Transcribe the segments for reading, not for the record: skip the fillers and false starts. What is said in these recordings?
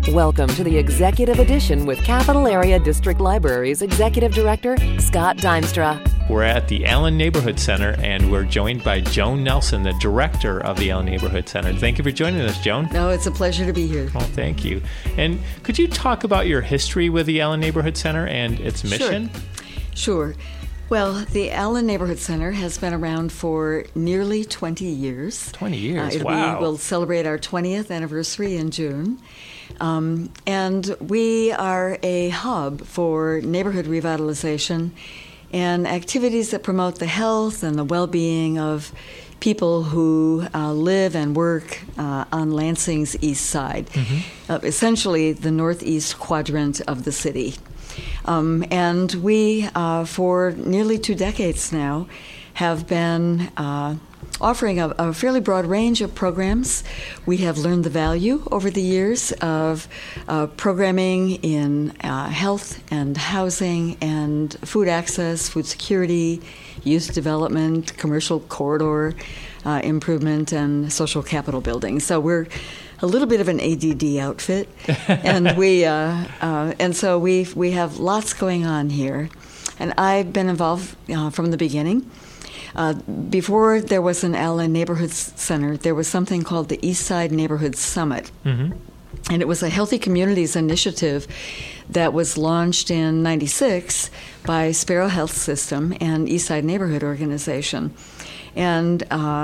Welcome to the Executive Edition with Capital Area District Library's Executive Director, Scott Dimstra. We're at the Allen Neighborhood Center, and we're joined by Joan Nelson, the director of the Allen Neighborhood Center. Thank you for joining us, Joan. No, it's a pleasure to be here. Well, thank you. And could you talk about your history with the Allen Neighborhood Center and its mission? Sure. Well, the Allen Neighborhood Center has been around for nearly 20 years. 20 years, wow. We'll celebrate our 20th anniversary in June. And we are a hub for neighborhood revitalization and activities that promote the health and the well-being of people who live and work on Lansing's east side, essentially the northeast quadrant of the city. And we, for nearly 2 decades now, have been offering a fairly broad range of programs. We have learned the value over the years of programming in health and housing and food access, food security, youth development, commercial corridor improvement, and social capital building. So we're a little bit of an ADD outfit, and so we have lots going on here. And I've been involved from the beginning. Before there was an Allen Neighborhood Center, there was something called the East Side Neighborhood Summit. And it was a Healthy Communities initiative that was launched in '96 by Sparrow Health System and East Side Neighborhood Organization. And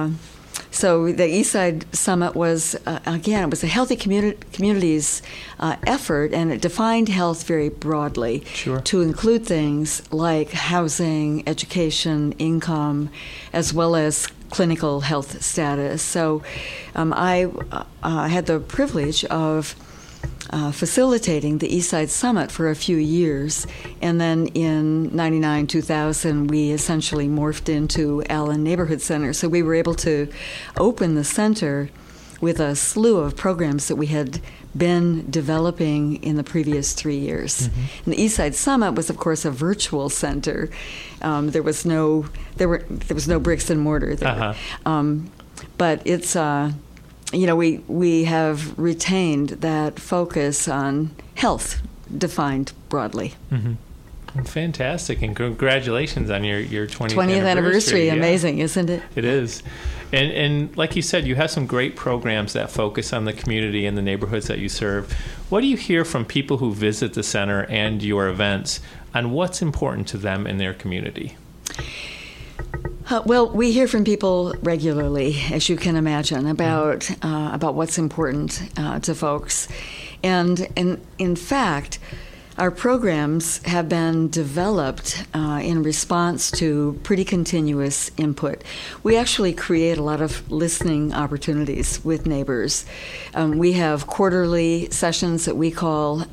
so the East Side Summit was, again, it was a Healthy Communities effort, and it defined health very broadly to include things like housing, education, income, as well as clinical health status. So I had the privilege of facilitating the East Side Summit for a few years, and then in 99, 2000, we essentially morphed into Allen Neighborhood Center. So we were able to open the center with a slew of programs that we had been developing in the previous 3 years. And the East Side Summit was, of course, a virtual center. There was no bricks and mortar there, but it's. We have retained that focus on health, defined broadly. Fantastic, and congratulations on your 20th anniversary. Yeah. Amazing, isn't it? It is. And like you said, you have some great programs that focus on the community and the neighborhoods that you serve. What do you hear from people who visit the center and your events on what's important to them in their community? Well, we hear from people regularly, as you can imagine, about what's important to folks. And in fact, our programs have been developed in response to pretty continuous input. We actually create a lot of listening opportunities with neighbors. We have quarterly sessions that we call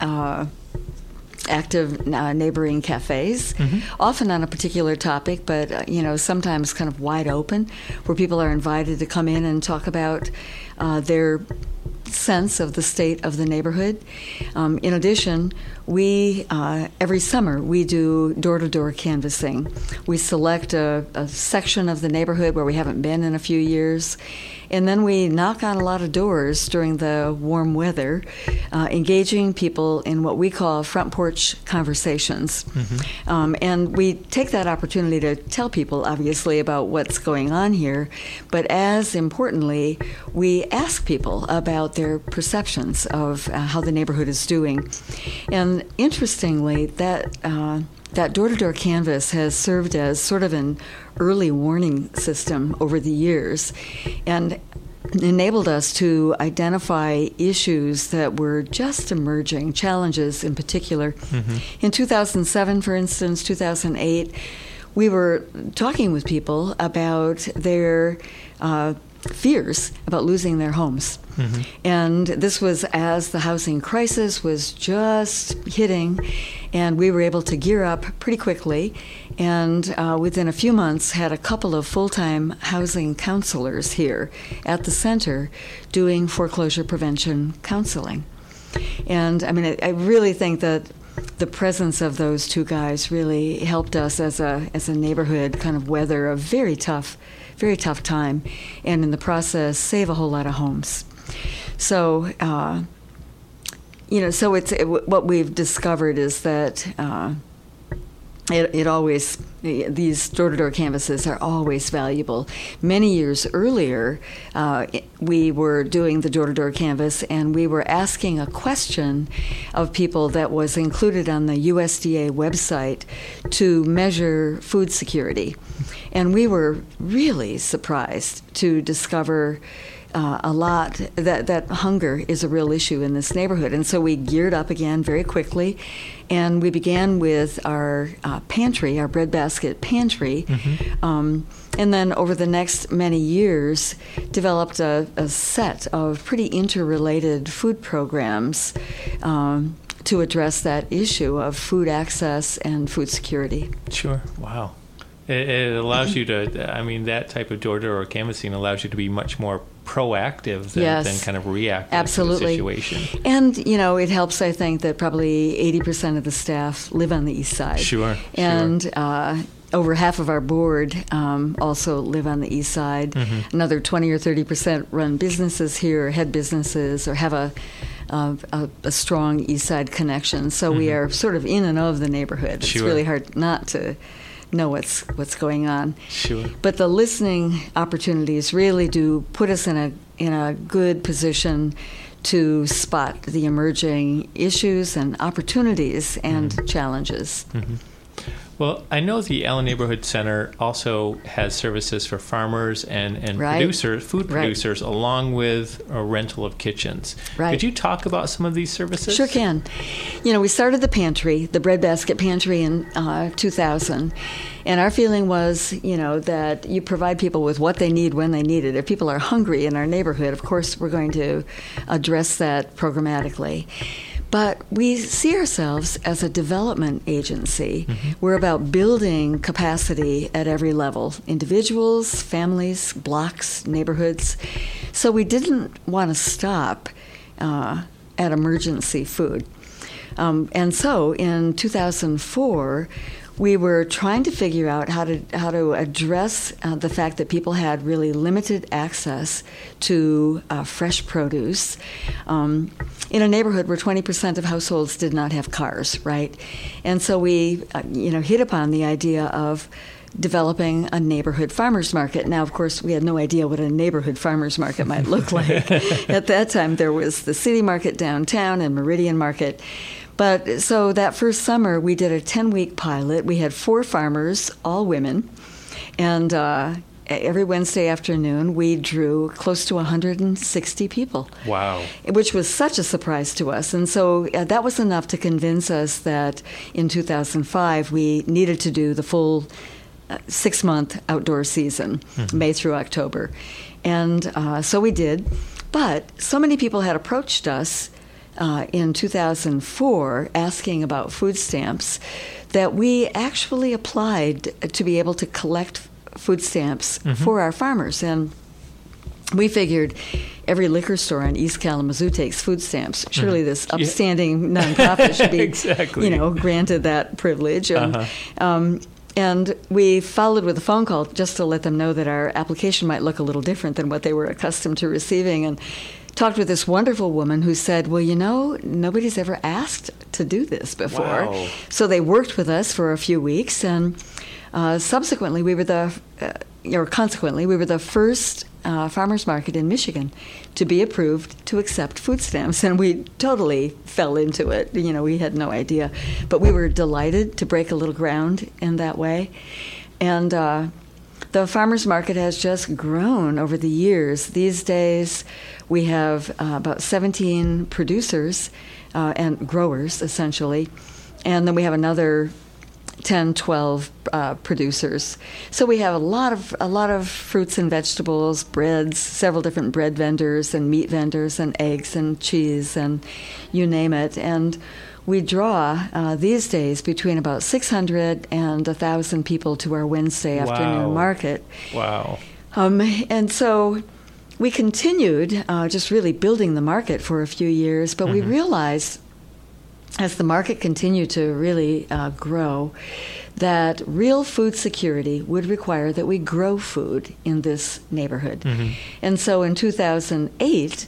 active neighboring cafes, often on a particular topic, but sometimes kind of wide open, where people are invited to come in and talk about their sense of the state of the neighborhood. In addition, we every summer we do door-to-door canvassing. We select a section of the neighborhood where we haven't been in a few years, and then we knock on a lot of doors during the warm weather, engaging people in what we call front porch conversations. And we take that opportunity to tell people, obviously, about what's going on here, but as importantly, we ask people about their perceptions of how the neighborhood is doing. And interestingly, that door-to-door canvas has served as sort of an early warning system over the years and enabled us to identify issues that were just emerging, challenges in particular. In 2007, for instance, 2008, we were talking with people about their fears about losing their homes. And this was as the housing crisis was just hitting, and we were able to gear up pretty quickly, and within a few months had a couple of full-time housing counselors here at the center doing foreclosure prevention counseling. And I really think that the presence of those two guys really helped us as a neighborhood kind of weather a very tough time, and in the process save a whole lot of homes. So So what we've discovered is that these door-to-door canvases are always valuable. Many years earlier, we were doing the door-to-door canvass, and we were asking a question of people that was included on the USDA website to measure food security. And we were really surprised to discover a lot that hunger is a real issue in this neighborhood. And so we geared up again very quickly, and we began with our pantry, our breadbasket pantry, and then over the next many years developed a set of pretty interrelated food programs to address that issue of food access and food security. Sure. Wow. It allows you to, that type of door-to-door canvassing allows you to be much more proactive than kind of reactive Absolutely. to the situation. And, it helps, I think, that probably 80% of the staff live on the east side. Sure. And over half of our board also live on the east side. Mm-hmm. Another 20 or 30% run businesses here, head businesses, or have a strong east side connection. So we are sort of in and of the neighborhood. Sure. It's really hard not to know what's going on. Sure. But the listening opportunities really do put us in a good position to spot the emerging issues and opportunities and challenges. Mm-hmm. Well, I know the Allen Neighborhood Center also has services for farmers and Right. producers, food Right. producers, along with a rental of kitchens. Right. Could you talk about some of these services? Sure can. We started the pantry, the breadbasket pantry, in 2000. And our feeling was, that you provide people with what they need when they need it. If people are hungry in our neighborhood, of course, we're going to address that programmatically. But we see ourselves as a development agency. Mm-hmm. We're about building capacity at every level, individuals, families, blocks, neighborhoods. So we didn't want to stop at emergency food. And so in 2004, we were trying to figure out how to address the fact that people had really limited access to fresh produce in a neighborhood where 20% of households did not have cars, right? And so we, hit upon the idea of developing a neighborhood farmers market. Now, of course, we had no idea what a neighborhood farmers market might look like. At that time, there was the City Market downtown and Meridian Market. But so that first summer, we did a 10-week pilot. We had 4 farmers, all women, and every Wednesday afternoon, we drew close to 160 people. Wow. Which was such a surprise to us. And so that was enough to convince us that in 2005, we needed to do the full 6-month outdoor season, May through October. And so we did. But so many people had approached us in 2004 asking about food stamps that we actually applied to be able to collect food stamps for our farmers. And we figured every liquor store in East Kalamazoo takes food stamps. Surely this upstanding nonprofit should be, exactly. Granted that privilege. And we followed with a phone call just to let them know that our application might look a little different than what they were accustomed to receiving, and talked with this wonderful woman who said, well, nobody's ever asked to do this before. Wow. So they worked with us for a few weeks, and consequently, we were the first farmers market in Michigan to be approved to accept food stamps, and we totally fell into it. We had no idea, but we were delighted to break a little ground in that way. And the farmers market has just grown over the years. These days, we have about 17 producers and growers, essentially, and then we have another 10, 12 producers. So we have a lot of fruits and vegetables, breads, several different bread vendors and meat vendors and eggs and cheese and you name it. And we draw these days between about 600 and 1,000 people to our Wednesday afternoon market. Wow. And so we continued just really building the market for a few years, but we realized as the market continued to really grow, that real food security would require that we grow food in this neighborhood. And so in 2008,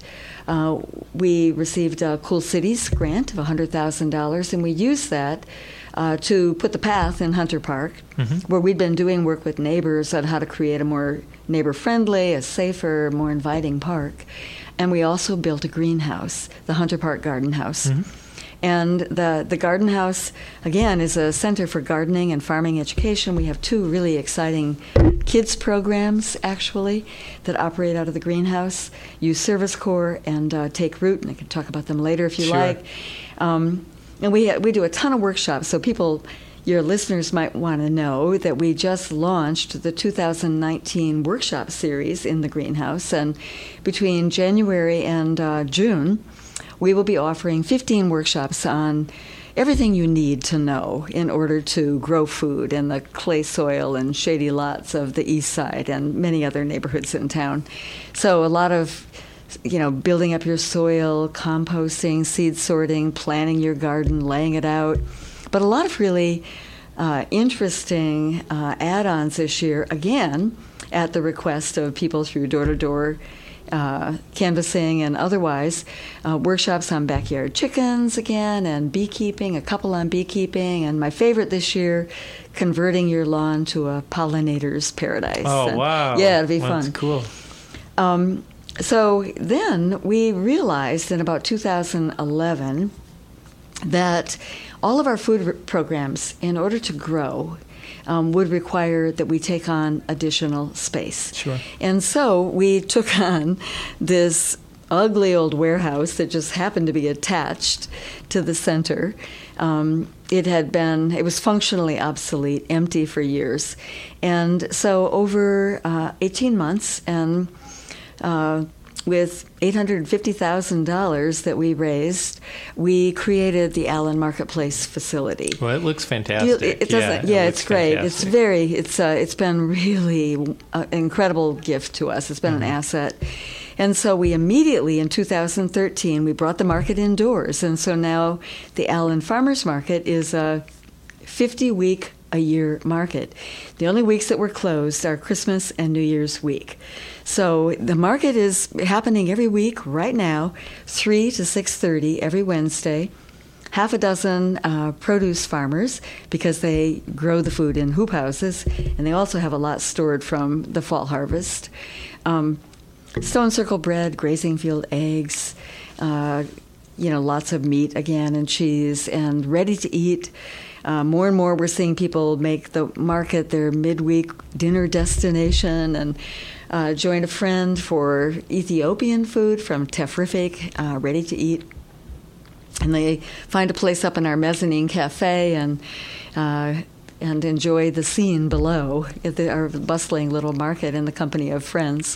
we received a Cool Cities grant of $100,000, and we used that to put the path in Hunter Park, where we'd been doing work with neighbors on how to create a more neighbor-friendly, a safer, more inviting park. And we also built a greenhouse, the Hunter Park Garden House. And the Garden House, again, is a center for gardening and farming education. We have 2 really exciting kids programs, actually, that operate out of the greenhouse, Youth Service Corps and Take Root, and I can talk about them later if you like. And we do a ton of workshops, so people, your listeners might want to know that we just launched the 2019 workshop series in the greenhouse, and between January and June, we will be offering 15 workshops on everything you need to know in order to grow food in the clay soil and shady lots of the East Side and many other neighborhoods in town. So a lot of building up your soil, composting, seed sorting, planting your garden, laying it out. But a lot of really interesting add-ons this year, again, at the request of people through door-to-door canvassing and otherwise, workshops on backyard chickens again, and beekeeping, a couple on beekeeping, and my favorite this year, converting your lawn to a pollinator's paradise. Oh, wow. Yeah, it'll be fun. That's cool. So then we realized in about 2011 that all of our food programs, in order to grow, would require that we take on additional space. Sure. And so we took on this ugly old warehouse that just happened to be attached to the center. It was functionally obsolete, empty for years. And so over 18 months and with $850,000 that we raised, we created the Allen Marketplace facility. Well, it looks fantastic. It's great. Fantastic. It's been really an incredible gift to us. It's been an asset. And so we immediately, in 2013, we brought the market indoors. And so now the Allen Farmers Market is a 50-week-a-year market. The only weeks that we're closed are Christmas and New Year's week. So the market is happening every week right now, 3 to 6:30 every Wednesday. Half a dozen produce farmers, because they grow the food in hoop houses, and they also have a lot stored from the fall harvest. Stone Circle bread, grazing field eggs, lots of meat again, and cheese, and ready to eat. More and more we're seeing people make the market their midweek dinner destination, and join a friend for Ethiopian food from Tefrifik, ready to eat. And they find a place up in our mezzanine cafe and enjoy the scene below at our bustling little market in the company of friends.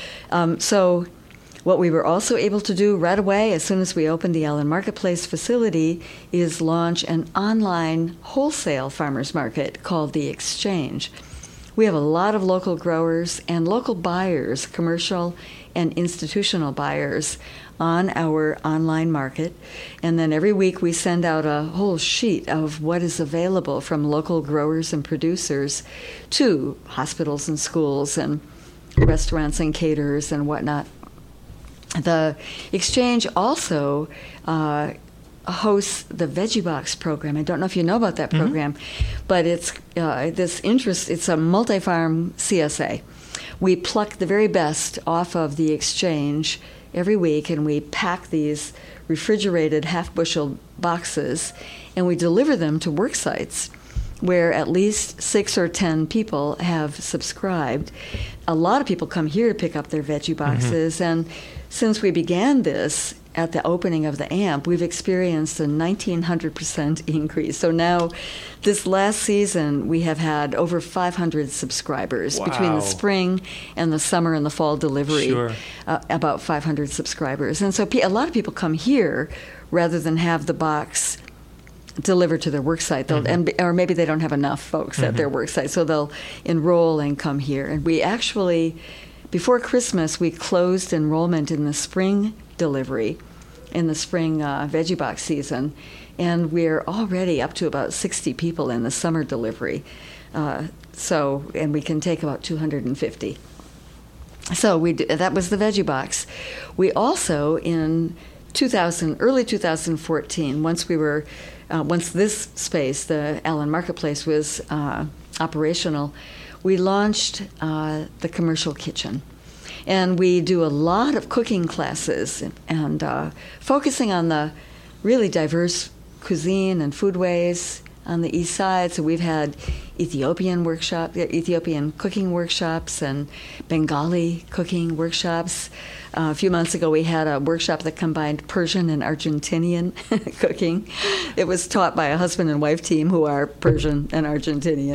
So what we were also able to do right away, as soon as we opened the Allen Marketplace facility, is launch an online wholesale farmers market called The Exchange. We have a lot of local growers and local buyers, commercial and institutional buyers, on our online market. And then every week we send out a whole sheet of what is available from local growers and producers to hospitals and schools and restaurants and caterers and whatnot. The Exchange also hosts the Veggie Box program. I don't know if you know about that program, but it's it's a multi-farm CSA. We pluck the very best off of the Exchange every week, and we pack these refrigerated half-bushel boxes, and we deliver them to work sites where at least 6 or 10 people have subscribed. A lot of people come here to pick up their veggie boxes, and since we began this at the opening of the AMP, we've experienced a 1,900% increase. So now, this last season, we have had over 500 subscribers. Wow. Between the spring and the summer and the fall delivery. Sure. About 500 subscribers. And so a lot of people come here rather than have the box delivered to their work site. Or maybe they don't have enough folks at their work site, so they'll enroll and come here. And we actually, before Christmas, we closed enrollment in the spring delivery, in the spring veggie box season, and we're already up to about 60 people in the summer delivery. And we can take about 250. So that was the Veggie Box. We also, in early 2014, once this space, the Allen Marketplace, was operational, we launched the commercial kitchen. And we do a lot of cooking classes and focusing on the really diverse cuisine and foodways on the East Side. So we've had Ethiopian cooking workshops and Bengali cooking workshops. A few months ago, we had a workshop that combined Persian and Argentinian cooking. It was taught by a husband and wife team who are Persian and Argentinian.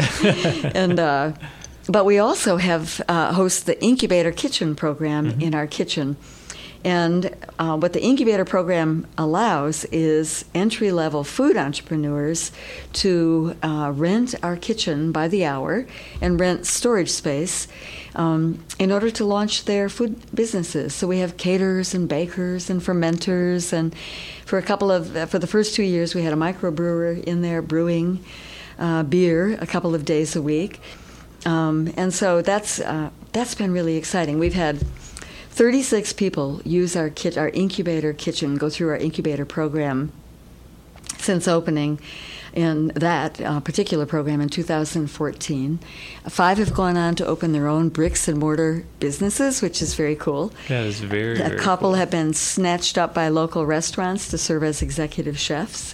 But we also have host the Incubator Kitchen program in our kitchen. And what the Incubator program allows is entry-level food entrepreneurs to rent our kitchen by the hour and rent storage space in order to launch their food businesses. So we have caterers and bakers and fermenters. And for the first 2 years, we had a microbrewer in there brewing beer a couple of days a week. And so that's been really exciting. We've had 36 people use our incubator kitchen, go through our incubator program since opening in that particular program in 2014. 5 have gone on to open their own bricks and mortar businesses, which is very cool. That is very, A couple have been snatched up by local restaurants to serve as executive chefs.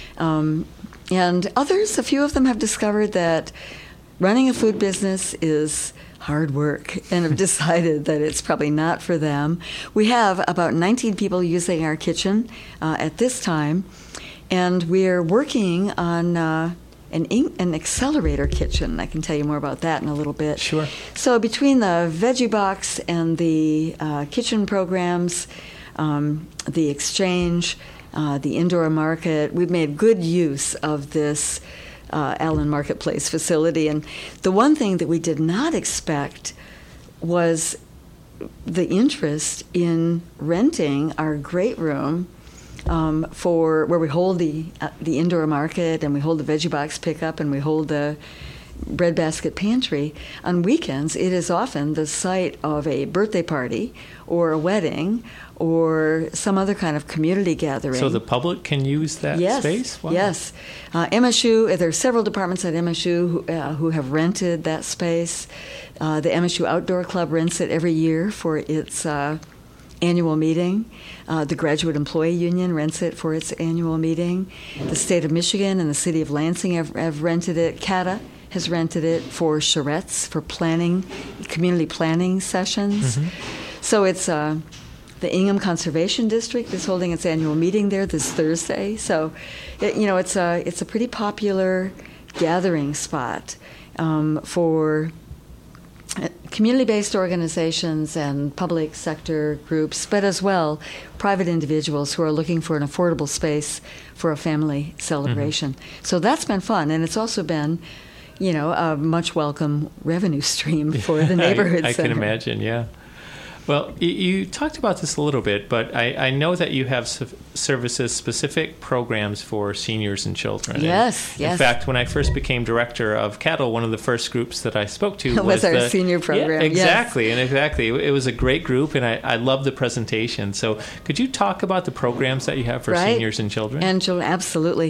And others, a few of them have discovered that running a food business is hard work and have decided that it's probably not for them. We have about 19 people using our kitchen at this time, and we're working on an accelerator kitchen. I can tell you more about that in a little bit. Sure. So between the Veggie Box and the kitchen programs, the exchange, the indoor market, we've made good use of this Allen Marketplace facility. And the one thing that we did not expect was the interest in renting our great room for where we hold the indoor market, and we hold the Veggie Box pickup, and we hold the breadbasket pantry. On weekends, it is often the site of a birthday party or a wedding or some other kind of community gathering. So the public can use that space? Wow. Yes. MSU, there are several departments at MSU who have rented that space. The MSU Outdoor Club rents it every year for its annual meeting. The Graduate Employee Union rents it for its annual meeting. The state of Michigan and the city of Lansing have rented it. CATA has rented it for charrettes, for community planning sessions. So it's the Ingham Conservation District is holding its annual meeting there this Thursday. So, it's a pretty popular gathering spot for community-based organizations and public sector groups, but as well private individuals who are looking for an affordable space for a family celebration. So that's been fun, and it's also been, a much welcome revenue stream for the neighborhood I center. can imagine, yeah. Well, you talked about this a little bit, but I know that you have services, specific programs for seniors and children. Yes. In fact, when I first became director of CATL, one of the first groups that I spoke to was our senior program. Yeah, exactly, yes. And exactly. It was a great group, and I loved the presentation. So could you talk about the programs that you have for seniors and children? And children, absolutely.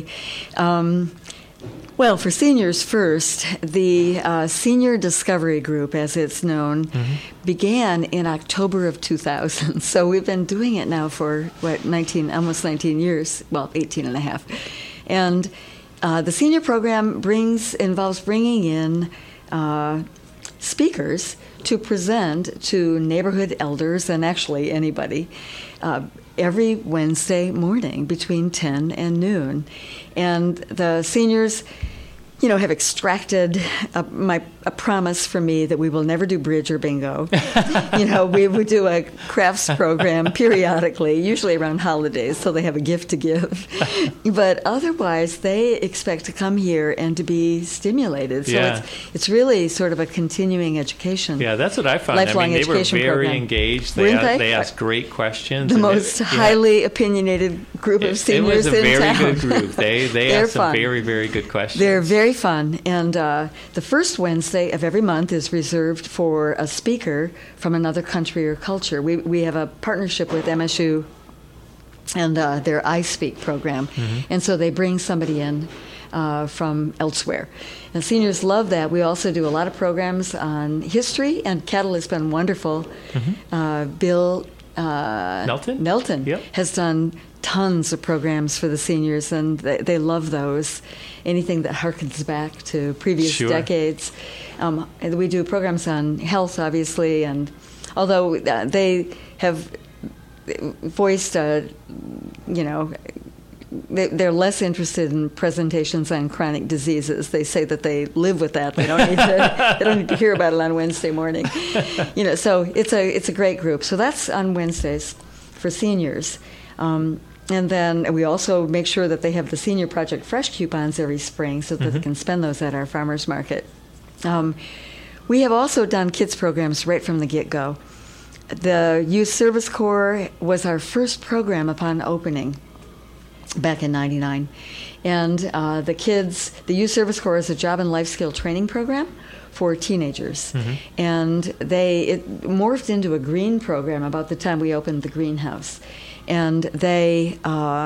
Well, for seniors first, the Senior Discovery Group, as it's known, began in October of 2000. So we've been doing it now for, almost 19 years, 18 and a half. And the senior program involves bringing in speakers to present to neighborhood elders, and actually anybody, every Wednesday morning between 10 and noon. And the seniors, have extracted a promise from me that we will never do bridge or bingo. We would do a crafts program periodically, usually around holidays, so they have a gift to give. But otherwise, they expect to come here and to be stimulated. So it's really sort of a continuing education. Yeah, that's what I found. Lifelong they were education very program. engaged. They asked great questions. The most highly opinionated group of seniors in town. It was a very good group. They asked some fun. very, very good questions. They're very fun. And the first Wednesday Wednesday of every month is reserved for a speaker from another country or culture. We have a partnership with MSU and their I Speak program. And so they bring somebody in from elsewhere. And seniors love that. We also do a lot of programs on history, and Kettle has been wonderful. Bill Melton Yep. has done tons of programs for the seniors, and they love those. Anything that harkens back to previous decades. And we do programs on health, obviously, and although they have voiced, they're less interested in presentations on chronic diseases. They say that they live with that. They don't need to. They don't need to hear about it on Wednesday morning. So it's a great group. So that's on Wednesdays for seniors, and then we also make sure that they have the Senior Project Fresh coupons every spring, so that they can spend those at our farmers market. We have also done kids programs right from the get-go. The Youth Service Corps was our first program upon opening back in '99. And the Youth Service Corps is a job and life skill training program for teenagers. And it morphed into a green program about the time we opened the greenhouse. And they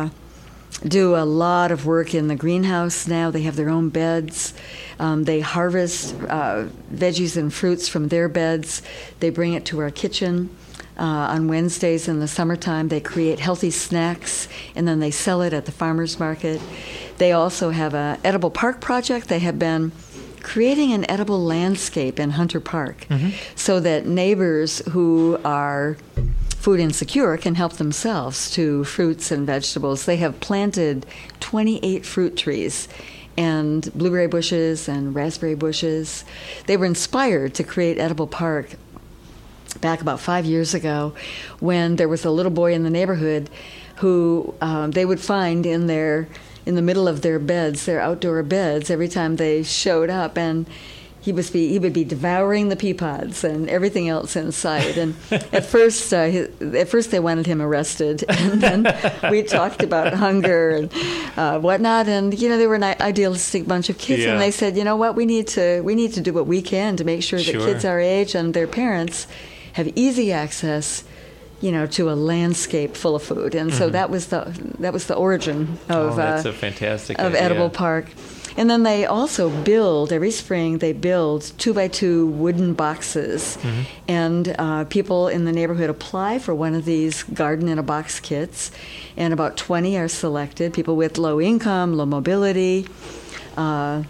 do a lot of work in the greenhouse now. They have their own beds. They harvest veggies and fruits from their beds. They bring it to our kitchen. On Wednesdays in the summertime, they create healthy snacks, and then they sell it at the farmers market. They also have an edible park project. They have been creating an edible landscape in Hunter Park so that neighbors who are food insecure can help themselves to fruits and vegetables. They have planted 28 fruit trees and blueberry bushes and raspberry bushes. They were inspired to create Edible Park back about 5 years ago, when there was a little boy in the neighborhood who they would find in the middle of their beds, their outdoor beds, every time they showed up, and he would be devouring the pea pods and everything else in sight. And at first they wanted him arrested, and then we talked about hunger and whatnot. And they were an idealistic bunch of kids, and they said, what, we need to do what we can to make sure that kids our age and their parents have easy access, to a landscape full of food. And so that was the origin of that's a fantastic of idea. Edible Park. And then they also every spring they build 2x2 wooden boxes, and people in the neighborhood apply for one of these garden in a box kits, and about 20 are selected. People with low income, low mobility, real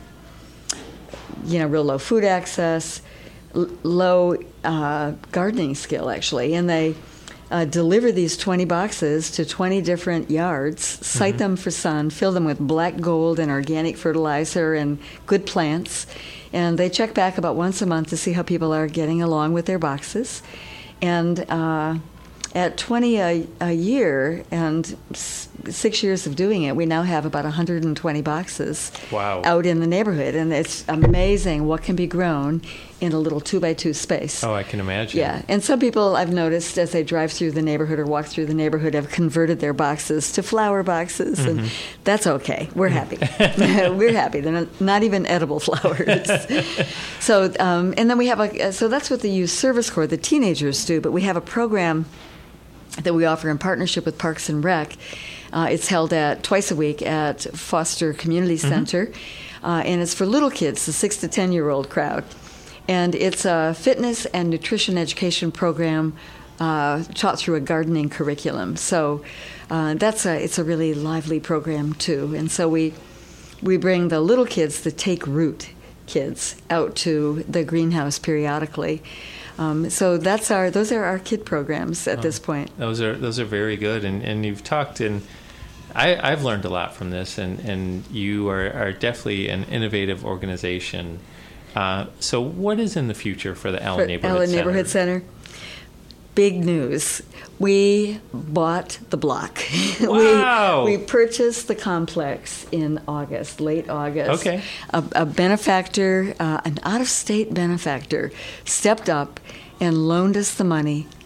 low food access, low gardening skill, actually, and they deliver these 20 boxes to 20 different yards, site them for sun, fill them with black gold and organic fertilizer and good plants, and they check back about once a month to see how people are getting along with their boxes. And at 20 a year and 6 years of doing it, we now have about 120 boxes out in the neighborhood, and it's amazing what can be grown in a little 2x2 space. Oh, I can imagine. Yeah, and some people I've noticed as they drive through the neighborhood or walk through the neighborhood have converted their boxes to flower boxes, and that's okay. We're happy. We're happy. They're not even edible flowers. So, and then we have so that's what the Youth Service Corps, the teenagers, do, but we have a program that we offer in partnership with Parks and Rec. It's held twice a week at Foster Community Center, and it's for little kids, the 6 to 10-year-old crowd. And it's a fitness and nutrition education program taught through a gardening curriculum. So it's a really lively program too. And so we bring the little kids, the Take Root kids, out to the greenhouse periodically. So those are our kid programs at this point. Those are very good, and you've talked, and I've learned a lot from this, and you are definitely an innovative organization. So what is in the future for the Allen Neighborhood Center? Big news. We bought the block. Wow. We purchased the complex in late August. Okay. A benefactor, an out-of-state benefactor, stepped up and loaned us the money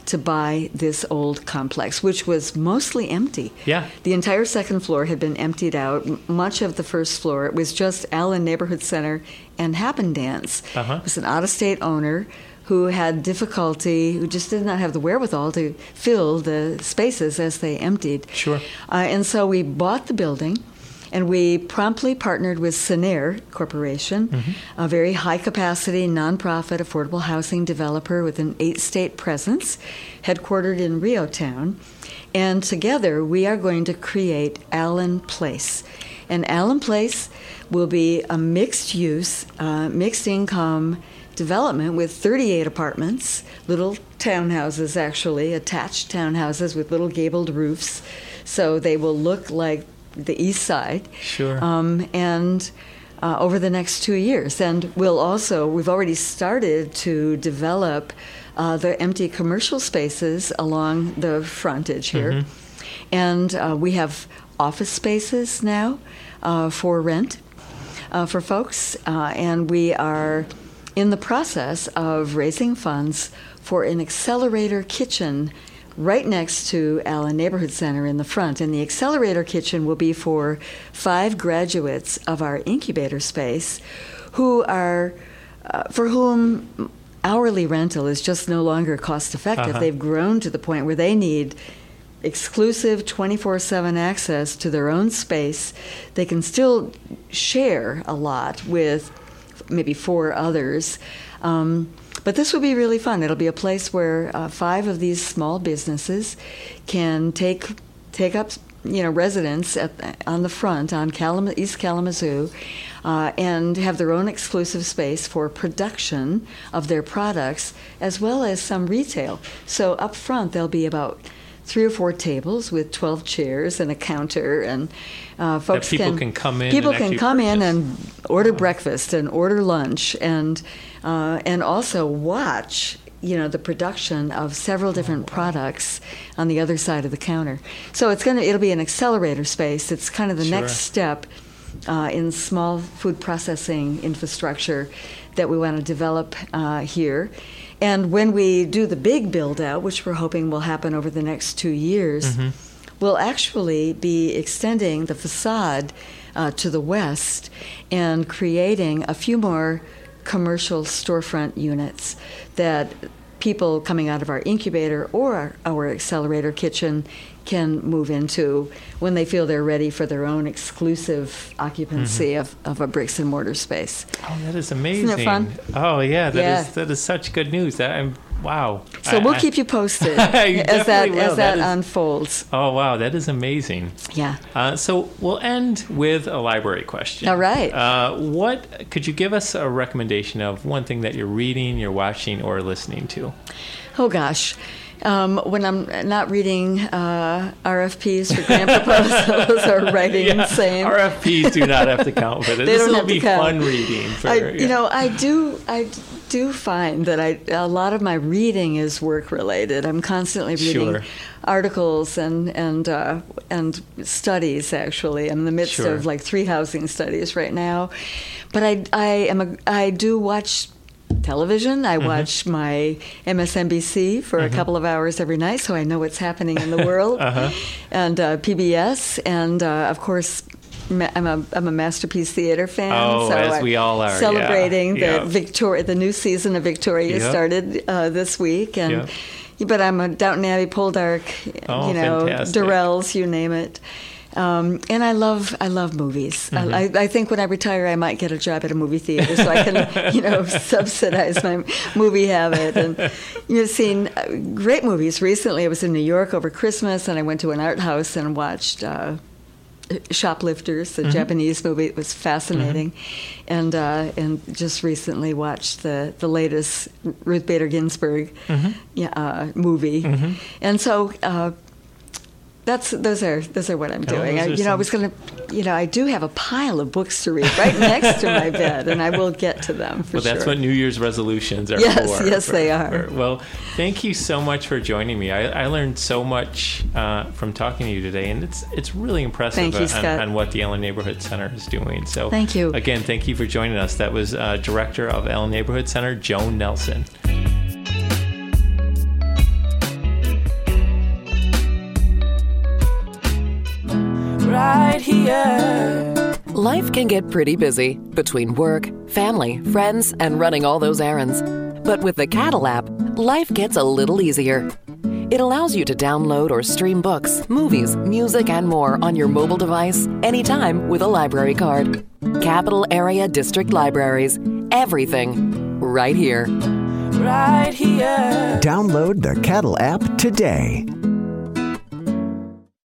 to buy this old complex, which was mostly empty. Yeah. The entire second floor had been emptied out. Much of the first floor, it was just Allen Neighborhood Center and Happen Dance. It was an out-of-state owner who had difficulty, who just did not have the wherewithal to fill the spaces as they emptied. Sure. And so we bought the building. And we promptly partnered with Senair Corporation, a very high-capacity, nonprofit, affordable housing developer with an 8-state presence, headquartered in Riotown. And together, we are going to create Allen Place. And Allen Place will be a mixed-use, mixed-income development with 38 apartments, little townhouses, actually, attached townhouses with little gabled roofs. So they will look like the east side. Sure. And over the next 2 years. And we've already started to develop the empty commercial spaces along the frontage here. And we have office spaces now for rent for folks. And we are in the process of raising funds for an accelerator kitchen right next to Allen Neighborhood Center in the front. And the accelerator kitchen will be for 5 graduates of our incubator space who are, for whom hourly rental is just no longer cost effective. They've grown to the point where they need exclusive 24/7 access to their own space. They can still share a lot with maybe 4 others. But this will be really fun. It'll be a place where 5 of these small businesses can take up, residence on the front on East Kalamazoo, and have their own exclusive space for production of their products, as well as some retail. So up front, there'll be about 3 or 4 tables with 12 chairs and a counter, and folks can come in. People can come in and order breakfast and order lunch, and also watch, the production of several different products on the other side of the counter. So it'll be an accelerator space. It's kind of the next step in small food processing infrastructure that we want to develop here. And when we do the big build-out, which we're hoping will happen over the next 2 years, we'll actually be extending the facade to the west and creating a few more commercial storefront units that people coming out of our incubator or our accelerator kitchen can move into when they feel they're ready for their own exclusive occupancy of a bricks and mortar space. Oh, that is amazing. Isn't it fun? Oh, yeah, that is such good news. Wow. So we'll keep you posted as that unfolds. Oh, wow, that is amazing. Yeah. So we'll end with a library question. All right. What could you give us a recommendation of one thing that you're reading, you're watching, or listening to? Oh, gosh. When I'm not reading RFPs for grant proposals or writing, same. RFPs do not have to count for this. This will be fun reading. I do find that a lot of my reading is work related. I'm constantly reading articles and studies. Actually, I'm in the midst of like 3 housing studies right now. But I do watch television. I watch my MSNBC for a couple of hours every night, so I know what's happening in the world. And PBS, and of course, I'm a Masterpiece Theater fan. Oh, so as we all are. Celebrating the new season of Victoria started this week, and but I'm a Downton Abbey, Poldark, fantastic. Durrells, you name it. And I love movies. I think when I retire, I might get a job at a movie theater so I can, subsidize my movie habit. And you've seen great movies recently. I was in New York over Christmas, and I went to an art house and watched Shoplifters, the Japanese movie. It was fascinating. And just recently watched the latest Ruth Bader Ginsburg movie. And so. Those are what I'm doing. I do have a pile of books to read right next to my bed, and I will get to them for sure. Well, that's what New Year's resolutions are for. Yes, they are. Well, thank you so much for joining me. I learned so much from talking to you today, and it's really impressive on what the Allen Neighborhood Center is doing. So thank you. Again, thank you for joining us. That was Director of Allen Neighborhood Center, Joan Nelson. right here. Life can get pretty busy between work, family, friends, and running all those errands. But with the Cattle app, life gets a little easier. It allows you to download or stream books, movies, music, and more on your mobile device anytime with a library card. Capital Area District Libraries. Everything right here. Right here. Download the Cattle app today.